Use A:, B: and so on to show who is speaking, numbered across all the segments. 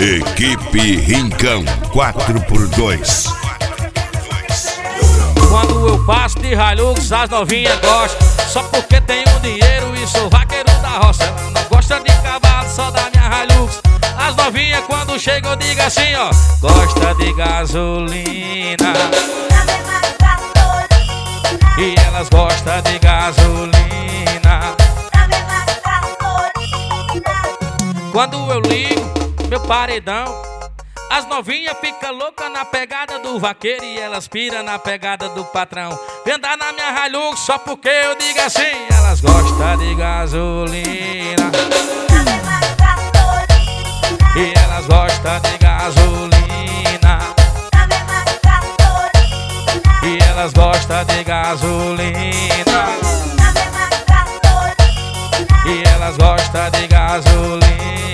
A: Equipe Rincão 4x2.
B: Quando eu passo de Hilux, as novinhas gostam. Só porque tenho dinheiro e sou vaqueiro da roça. Ela não gosta de cavalo, só da minha Hilux. As novinhas quando chegam eu digo assim, ó: gosta de gasolina. E elas gostam de gasolina. Quando eu ligo meu paredão, as novinhas ficam loucas na pegada do vaqueiro e elas piram na pegada do patrão. Vem andar na minha Hilux só porque eu digo assim: elas gostam de gasolina. E elas gostam de gasolina. E elas gostam de gasolina. E elas gostam de gasolina.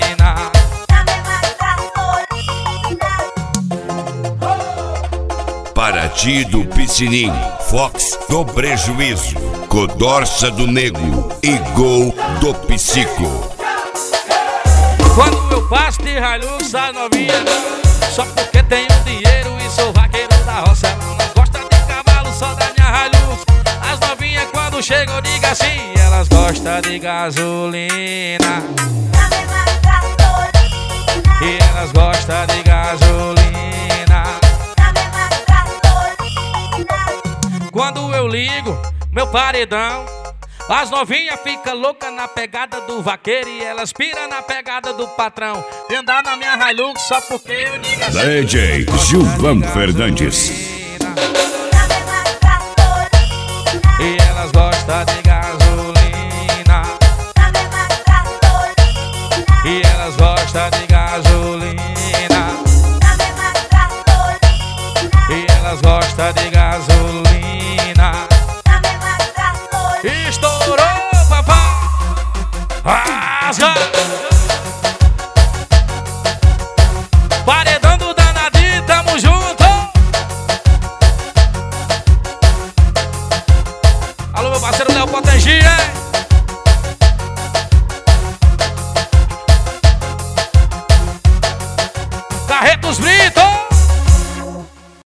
A: Paraty do Piscinim, Fox do Prejuízo, Codorça do Negro e Gol do Psico.
B: Quando eu passo de Hilux, as novinhas só porque tenho dinheiro e sou vaqueiro da roça. Ela não gosta de cavalo, só da minha Hilux. As novinhas quando chegam eu digo assim: elas gostam de gasolina. E elas gostam de gasolina. Quando eu ligo meu paredão, as novinhas ficam loucas na pegada do vaqueiro e elas piram na pegada do patrão. Vem andar na minha Hilux só porque eu digo assim:
A: DJ Gilvan Fernandes.
B: E elas gostam de gasolina. E elas gostam de gasolina. E elas gostam de gasolina. Estourou, papai! Rasga! Paredão do danadinho, tamo junto! Alô, meu parceiro Léo Potengi, hein?